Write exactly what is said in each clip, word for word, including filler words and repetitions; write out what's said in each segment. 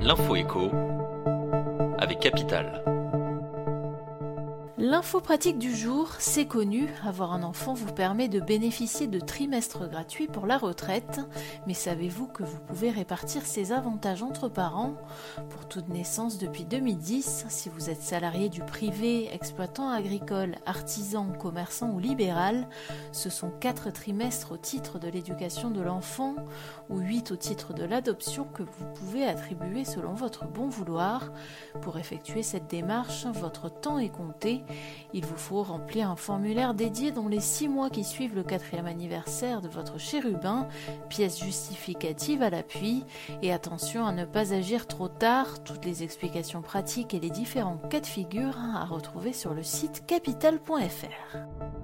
L'info éco avec Capital. L'info pratique du jour, c'est connu, avoir un enfant vous permet de bénéficier de trimestres gratuits pour la retraite, mais savez-vous que vous pouvez répartir ces avantages entre parents? Pour toute naissance depuis deux mille dix, si vous êtes salarié du privé, exploitant agricole, artisan, commerçant ou libéral, ce sont quatre trimestres au titre de l'éducation de l'enfant ou huit au titre de l'adoption que vous pouvez attribuer selon votre bon vouloir. Pour effectuer cette démarche, votre temps est compté. Il vous faut remplir un formulaire dédié dans les six mois qui suivent le quatrième anniversaire de votre chérubin, pièce justificative à l'appui, et attention à ne pas agir trop tard. Toutes les explications pratiques et les différents cas de figure à retrouver sur le site capital point f r.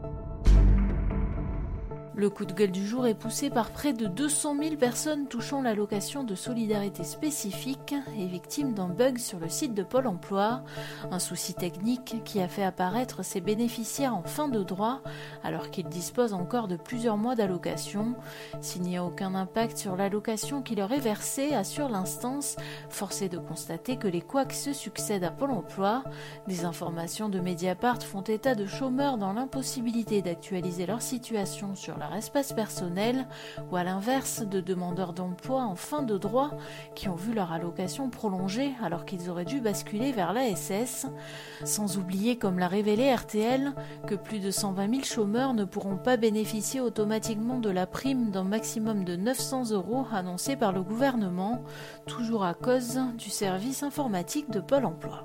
Le coup de gueule du jour est poussé par près de deux cent mille personnes touchant l'allocation de solidarité spécifique et victimes d'un bug sur le site de Pôle emploi. Un souci technique qui a fait apparaître ces bénéficiaires en fin de droit alors qu'ils disposent encore de plusieurs mois d'allocation. S'il n'y a aucun impact sur l'allocation qui leur est versée, assure l'instance, force est de constater que les couacs se succèdent à Pôle emploi. Des informations de Mediapart font état de chômeurs dans l'impossibilité d'actualiser leur situation sur leur espace personnel ou à l'inverse de demandeurs d'emploi en fin de droit qui ont vu leur allocation prolongée alors qu'ils auraient dû basculer vers l'A S S. Sans oublier, comme l'a révélé R T L, que plus de cent vingt mille chômeurs ne pourront pas bénéficier automatiquement de la prime d'un maximum de neuf cents euros annoncée par le gouvernement, toujours à cause du service informatique de Pôle emploi.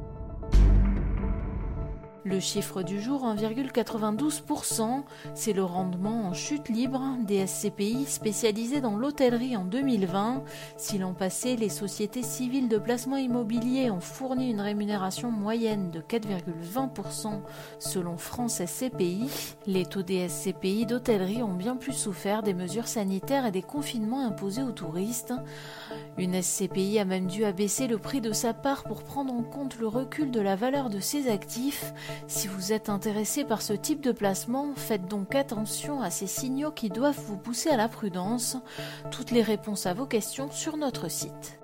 Le chiffre du jour, un virgule quatre-vingt-douze pour cent, c'est le rendement en chute libre des S C P I spécialisés dans l'hôtellerie en deux mille vingt. Si l'an passé, les sociétés civiles de placement immobilier ont fourni une rémunération moyenne de quatre virgule vingt pour cent selon France S C P I, les taux des S C P I d'hôtellerie ont bien plus souffert des mesures sanitaires et des confinements imposés aux touristes. Une S C P I a même dû abaisser le prix de sa part pour prendre en compte le recul de la valeur de ses actifs. Si vous êtes intéressé par ce type de placement, faites donc attention à ces signaux qui doivent vous pousser à la prudence. Toutes les réponses à vos questions sur notre site.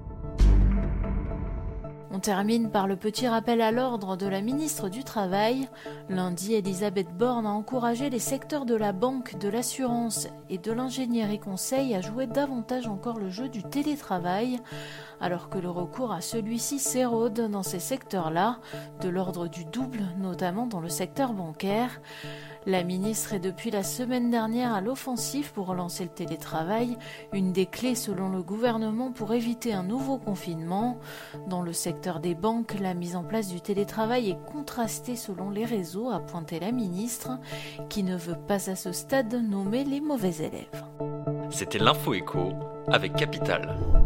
On termine par le petit rappel à l'ordre de la ministre du Travail. Lundi, Elisabeth Borne a encouragé les secteurs de la banque, de l'assurance et de l'ingénierie conseil à jouer davantage encore le jeu du télétravail, alors que le recours à celui-ci s'érode dans ces secteurs-là, de l'ordre du double, notamment dans le secteur bancaire. La ministre est depuis la semaine dernière à l'offensive pour relancer le télétravail, une des clés selon le gouvernement pour éviter un nouveau confinement. Dans le secteur des banques, la mise en place du télétravail est contrastée selon les réseaux, a pointé la ministre, qui ne veut pas à ce stade nommer les mauvais élèves. C'était l'info éco avec Capital.